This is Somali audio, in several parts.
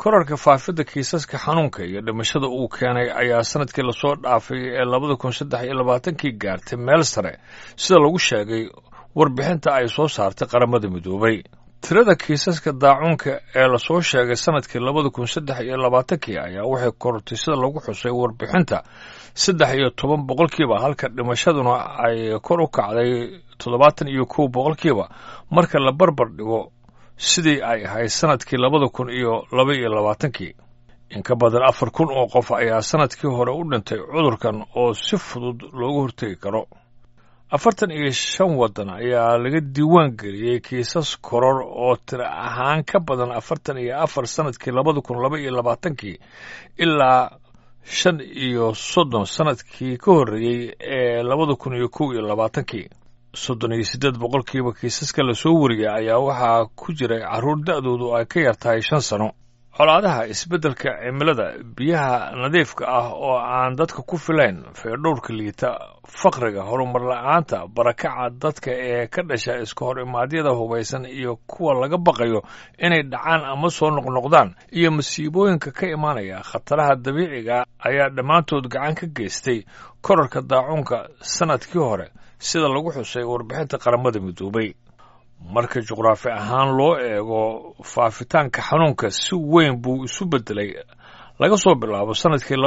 korarka faafidda kiisaska xanuunka iyo dhimashada uu keenay ayaa sanadkii lasoo dhaafay ee 2023 gaartay meel sare sida lagu sheegay warbixinta ay soo saartay qaramada midoobay. tirada kiisaska daacuunka ee lasoo sheegay sanadkii 2023 ayaa waxay korortay sida lagu xusay warbixinta 13 boqolkiiba, halka dhimashaduna ay kor u kacday 71 boqolkiiba marka la barbar dhigo sidii ay ahayd sanadkii 2022. in ka badan 4,000 oo qof ayaa sanadkii hore u dhintay cudurkan oo si fudud looga hortegi karo. 45 waddan ayaa laga diiwaan geliyey kiisas koror oo tiro ahaan ka badan 44 sanadkii 2022 ilaa 35 sanadkii ka horreeyey ee 2021. 38 boqolkiiba kiisaska la soo wariyay ayaa waxaa ku jiray carruur da'doodu ay ka yar tahay 5 sano. colaadaha, isbeddelka cimilada, biyaha nadiifka ah oo aan dadka ku filayn, feedhowrka liita, faqriga, horumar la'aanta, barakaca dadka ee ka dhasha iska hor imaadyada hubaysan iyo kuwa laga baqayo inay dhacaan ama soo noqnoqdaan, iyo masiibooyinka ka imaanaya khataraha dabiiciga ayaa dhammaantood gacan ka geystay korarka daacuunka sanadkii hore sida lagu xusay warbixinta qaramada midoobay. marka juqraafi ahaan loo eego faafitaanka xanuunka si weyn buu isu beddelay laga soo bilaabo sanadkii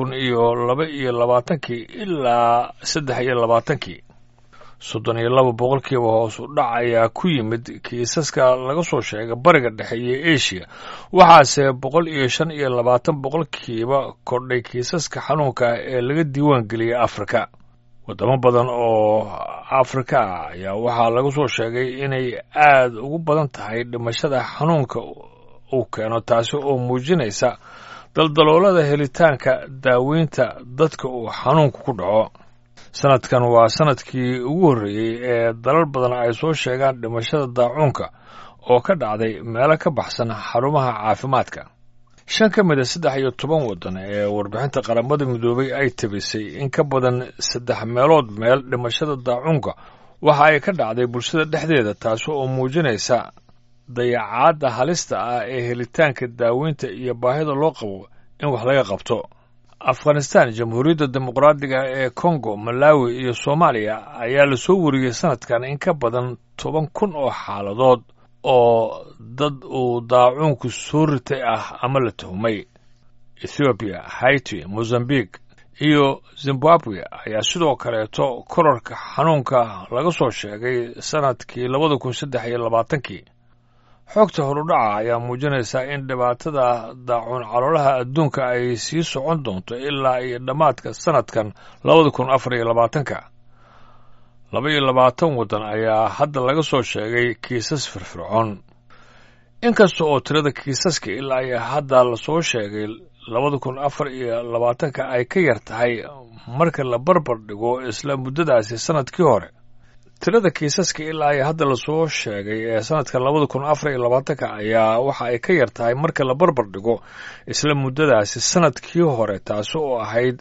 2022 ilaa 23. 32 boqolkiiba hoos u dhac ayaa ku yimid kiisaska laga soo sheegay bariga dhexe iyo Asia, waxaase 125 boqolkiiba kordhay kiisaska xanuunka ee laga diiwaan geliyey Afrika. wadamo badan oo Afrika ah ayaa waxaa lagu soo sheegay inay aad ugu badan tahay dhimashada xanuunka uu keeno, taasi oo muujinaysa daldaloolada helitaanka daaweynta dadka uu xanuunku ku dhaco. sanadkan waa sanadkii ugu horreeyey ee dalal badan ay soo sheegaan dhimashada daacuunka oo ka dhacday meelo ka baxsan xarumaha caafimaadka. 5 ka mid ah 13 waddan ee warbixinta qaramada midoobay ay tabisay in ka badan 3 meelood meel dhimashada daacuunka waxa ay ka dhacday bulshada dhexdeeda, taasi oo muujinaysa dayacaadda halista ah ee helitaanka daaweynta iyo baahida loo qabo in wax laga qabto. Afghanistan, Jamhuuriyadda Dimuqraadiga ee Congo, Malawi iyo Soomaaliya ayaa la soo wariyey sanadkan in ka badan 10,000 oo xaaladood oo dad uu daacuunku soo ritay ah ama la tuhmay. Ethiopia, Haiti, Mozambique iyo Zimbabwe ayaa sidoo kaleeto korarka xanuunka laga soo sheegay sanadkii 2023. xogta horudhaca ayaa muujinaysa in dhibaatada daacuun caloolaha adduunka ay sii socon doonto ilaa iyo dhammaadka sanadkan 2024. 22 waddan ayaa hadda laga soo sheegay kiisas firfircoon. inkasta oo tirada kiisaska ilaa iyo hadda la soo sheegay 2024 ay ka yar tahay marka la barbar dhigo isla muddadaasi sanadkii hore. tirada kiisaska ilaa iyo hadda la soo sheegay ee sanadka 2024 ayaa waxa ay ka yar tahay marka la barbar dhigo isla muddadaasi sanadkii hore, taasi oo ahayd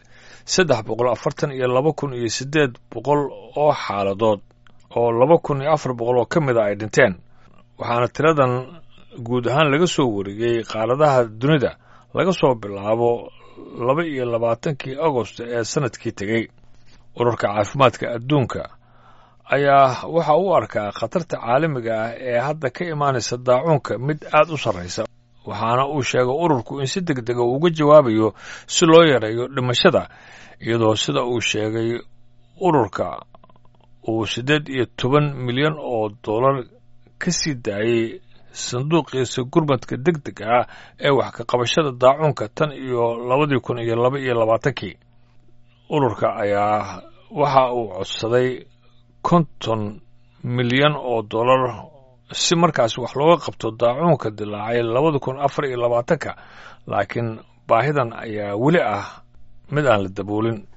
342,800 oo xaaladood oo 2,400 oo ka mid a ay dhinteen. waxaana tiradan guud ahaan laga soo wariyey qaaradaha dunida laga soo bilaabo 22 Agosto ee sanadkii tegey. ururka caafimaadka adduunka ayaa waxa uu arkaa khatarta caalamiga ah ee hadda ka imaanaysa daacuunka mid aad u sarraysa, waxaana uu sheegay ururku in si degdega uga jawaabayo si loo yareeyo dhimashada, iyadoo sida uu sheegay ururka uu 18 milyan oo dollar ka sii daayey sanduuqiisa gurmadka degdega ah ee wax ka qabashada daacuunka tan iyo 2022. ururka ayaa waxa uu codsaday 50 milyan oo dollar si markaas wax looga qabto daacuunka dilaacay 2024, laakiin baahidan ayaa weli ah mid aan la daboolin.